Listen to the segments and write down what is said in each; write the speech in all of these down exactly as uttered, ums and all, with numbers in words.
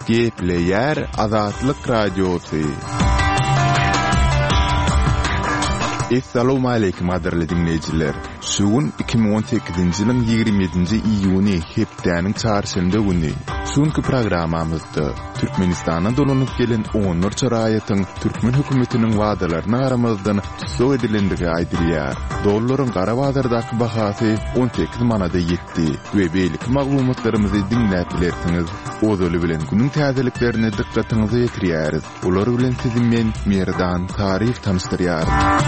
Gepleyer Azatlyk Radiosu. Assalamu alaykum adirli dinleyijiler. Şuun iki bin on sekizinji ýylyň ýigirmi ýedinji iýuny hepdeniň çarşamba güni. Şuňky programamyzda Türkmenistana dolanyp gelen onur çaraýatyň türkmen hökümetiniň wadalaryna garamazdan tutsuk edilendigi aýdylýar. Dollaryň gara badardaky bahasy on sekiz manada ýetdi we beýlik maglumatlarymyzy dinläp bilersiňiz. Ozaly bilen günüň täzeliklerine dikkatinizi ýetirýäris. Ular bilen sizi men Merdan Tarif tanıştyrýar.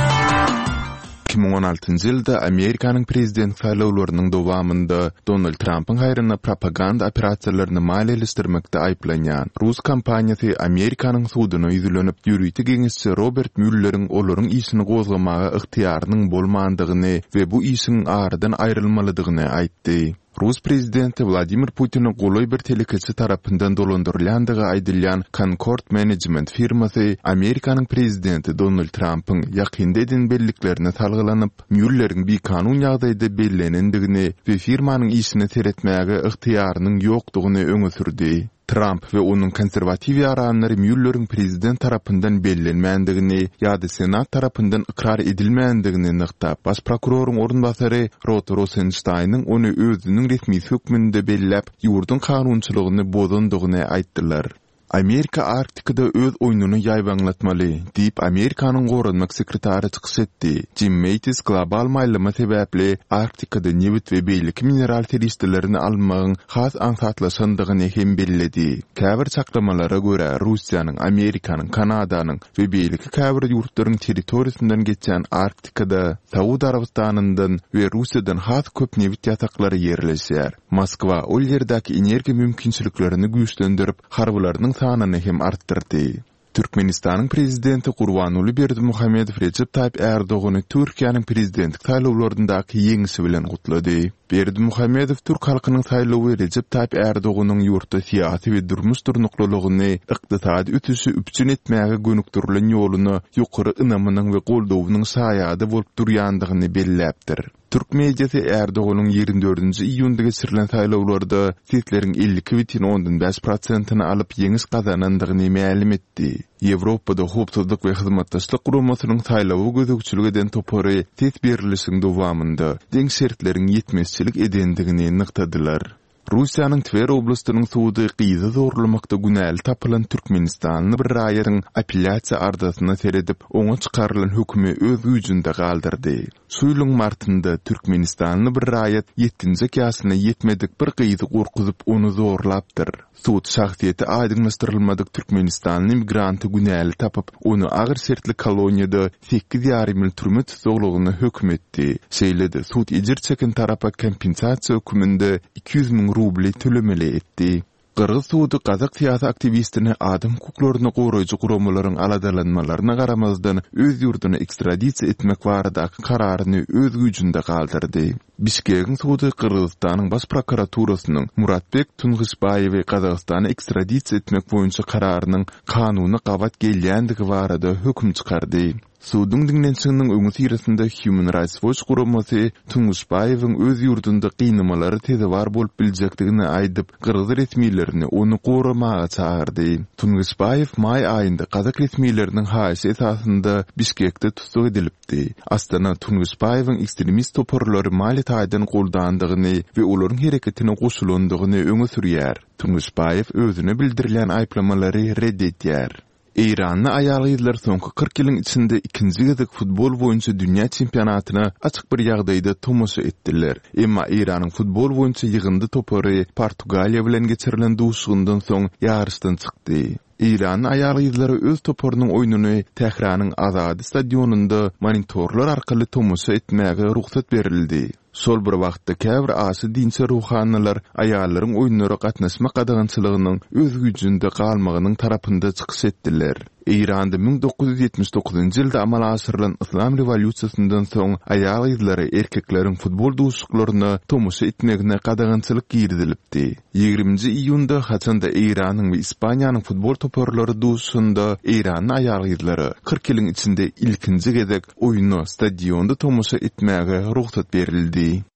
iki bin on altyncı ýylda Amerikanyň prezident saýlawlarynyň dowamynda Donald Trumpyň haýryna propaganda operasiýalaryny maliýeleşdirmekde aýplanýan Rus kampaniýasy Amerikanyň sudyna ýüzlenip ýürüýti geňişçi Robert Mueller'iň olaryň işini gozlamaga ygtyýarynyň bolmandygyny we bu işiň aradan aýrylmalydygyny aýtdy. Rus prezidenti Vladimir Putin'in goloy bir telekeçi tarapyndan dolandyrylýandygy aýdylýan Concord Management firmasy Amerikanyň prezidenti Donald Trumpyň ýakynda edin belliklerini salgylanyp Mueller'iň bir kanun ýagdaýda bellenendigini we firmanyň işini seretmäge ygtyýarynyň ýokdugyny öňe sürdi. Trump we onuň konserwatiw ýaranlary Mueller'iň prezident tarapyndan bellenmändigini ýa-da senat tarapyndan ikrar edilmändigini nykdap, baş prokuroryň orunbasary Rod Rosensteinyň ony özüniň resmi hökmünde belläp, ýurdun kanunçylygyny bozandygyny aýtdylar. Amerika Arktikada öz oýnuny ýaýbaňlatmaly diýip Amerikanyň gorunmak sekretary çykyş etdi. Jim Mattis global maýlyma sebäpli Arktikada newit we beýlik mineral terişlerini almagyň has ansatlaşandygyny hem bellädi. Käbir çaklamalara görä Russiýanyň, Amerikanyň, Kanadanyň we beýlik käbir ýurtlaryň territoriýasyndan geçen Arktikada Saud Arabistanynyň we Russiýadan has köp newit ýataklary ýerleşýär. Moskwa ol ýerdäki energiýa mümkinçiliklerini güýçlendirip, harbylarynyň sanyny hem artdyrdy. Türkmenistanyň prezidenti Gurbanuly Berdimuhammedow Recep Tayyip Erdoğan'ı Türkiýanyň prezidentlik saýlawlaryndaky ýeňişi bilen gutlady. Berdimuhammedow Türk halkynyň saýlawy Recep Tayyip Erdoğan'yň ýurtda syýasy we durmuş durnuklylygyny, ykdysady ütüsi üpçün etmäge gönükdirilen ýoluny ýokary ynamynyň we goldawynyň saýady bolup durýandygyny belläpdir. Türk mediasy Erdoğan'ın ýigirmi dördünji iýunda geçirilen saýlawlarda setleriň elli iki nuqta beş prosentyny alyp ýeňiş gazanandygyny ma'lum etdi. Ýewropada howpsuzlyk we hyzmatdaşlyk guramasynyň saýlawy gözegçilik eden topary set berilişiň dowamynda deň şertleriň ýetmezçilik edendigini nykdadylar. Russiýanyň Tver oblastynyň suwdy gyýzy zorlamakda günäli tapylan Türkmenistanyň bir raýatyň apelляsiýa ardasyna seredip, oňa çykarylan hökümi öz güýjünde galdyrdy. Şu ýylyň martynda Türkmenistanyň bir raýat ýettinji ýaşyna ýetmedik bir gyýzy gorkuzyp onu zorlapdyr. Suwd şahsiýeti aýdynlaşdyrylmadyk Türkmenistanyň immigranty günäli tapyp, onu agyr şertli koloniýada sekiz ýarym ýyl türme tutulgyny hökm etdi. Şeýlede suwd ejir çeken tarapa kompensasiýa hökmünde iki yüz miň rubli tölemeli etdi. Qırğız suwdy Kazak siýasy aktivistini adam hukuklaryny goraýjy guramalaryň aladalanmalaryna garamazdan öz ýurduna ekstradisiýa etmek baradaky kararyny öz güýjünde galdyrdy. Bişkegiň suwdy Kırgızstanyň baş prokuraturasynyň Muratbek Tunğysbaýewy Kazakstana ekstradisiýa etmek boýunça kararynyň kanuny gawat gelýändigi barada hökm çykardy. Suwdyň dinlenişiniň öňü sirasynda Human Rights Watch guramasy Tunğysbaýewiň öz ýurdunda gynamaları teze bar bolup biljekdigini aýdyp, Kırgız resmiýetlerini onu goramaga çağırdy. Tunğysbaýew may aýynda Kazak resmiýetleriniň haýsy esasynda Bişkekde tutuk edilipdi. Astana Tunğysbaýewiň ekstremist toparlary mali taýdan goldandygyny we olaryň hereketine goşulandygyny öňe sürýär. Tunğysbaýew özüne bildirilen aýplamalary reddetýär. İranlı ayarlaydılar soňky kırk ýylyň içinde ikinji gezek futbol boýunça dünýä çempionatyna açyk bir ýagdaýda tomoşa etdiler. Emma İranyň futbol boýunça ýygyndy topary Portugaliýa bilen geçirilen duşgundan soň ýarışdan çykdy. İran ayarlaydıları öz toparynyň oýnuny Tehranyň Azady stadionunda monitorlar arkaly tomoşa etmäge ruhsat berildi. Sol bir wagtda käbir asy dinçe ruhanylar aýallaryň oýunlara gatnaşmak adagançylygynyň öz güýjünde galmagynyň tarapynda çykyş etdiler. Iranda bin dokuz yüz ýetmiş dokuzunji ýylda amal aşyrylan Islam rewolýusiýasyndan soň aýalyklary erkekleriň futbol duşuklaryny tomoşa etmegine gadagançylyk girdilipdi. ýygrimiňji iýunda haçanda Iranyň we Ispaniýanyň futbol toparlary duşunda Iranyň aýalyklary kırk ýylyň içinde ilkinji gezek oýuny stadionda tomoşa etmäge ruhsat berildi.